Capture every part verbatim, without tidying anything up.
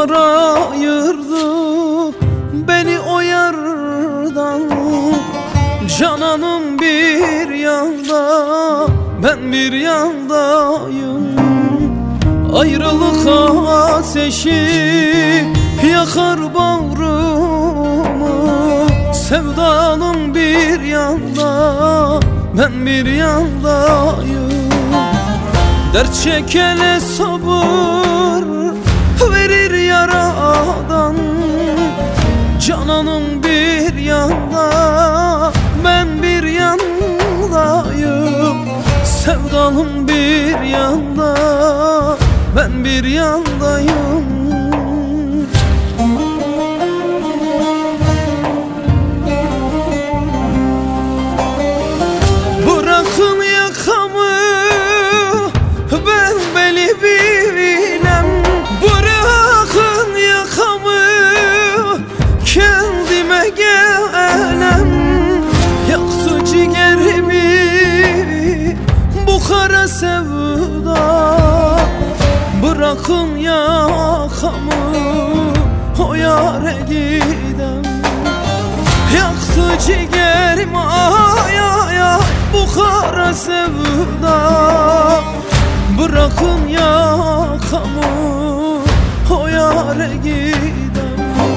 Yıllar ayırdı beni o yardan. Cananım bir yanda, ben bir yandayım. Ayrılık ateşi yakar bağrımı. Sevdanım bir yanda, ben bir yandayım. Dert çekene sabır verir yaradan. Cananım bir yanda, ben bir yandayım. Sevdalım bir yanda, ben bir yandayım. Bırakın yakamı, ben beli bilem. Bırakın yakamı, kendime gelem. Yaktı ciğerimi bu kara sevda. Bırakın yakamı, o yâre gidem. Yaktı ciğerimi ay ay ay bu kara sevda. Bırakın yakamı, o yâre gidem.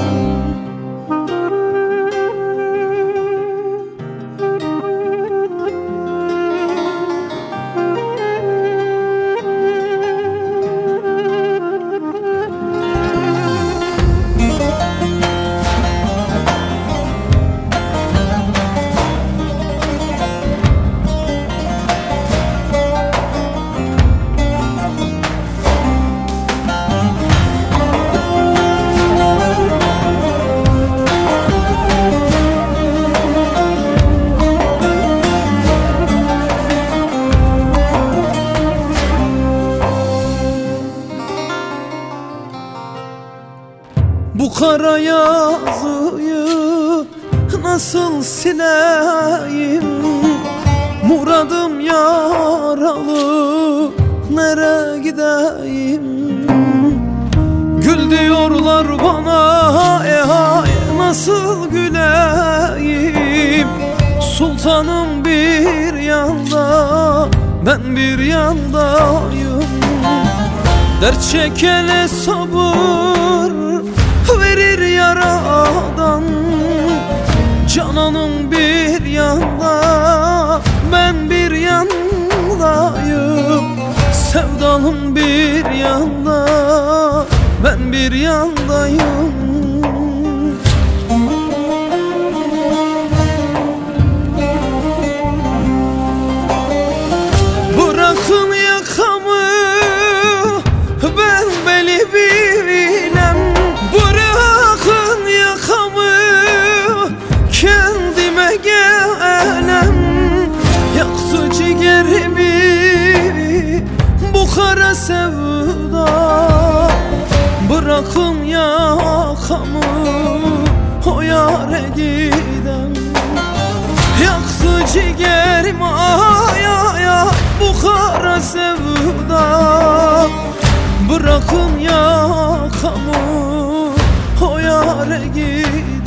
Bu kara yazıyı nasıl sileyim? Muradım yaralı, nereye gideyim? Gül diyorlar bana, e hay nasıl güleyim? Sultanım bir yanda, ben bir yandayım. Dert çekene sabır verir yaradan. Cananım bir yanda, ben bir yandayım. Sevdalım bir yanda, ben bir yandayım. Bırakın yakamı, ben beli bilem. Bırakın yakamı, kendime gelem. Yaktı ciğerimi bu kara sevda. Bırakın yakamı, o yâre gidem. Yaktı ciğerimi ay ay ay bu kara sevda. Bırakın yakamı, o yâre gidem.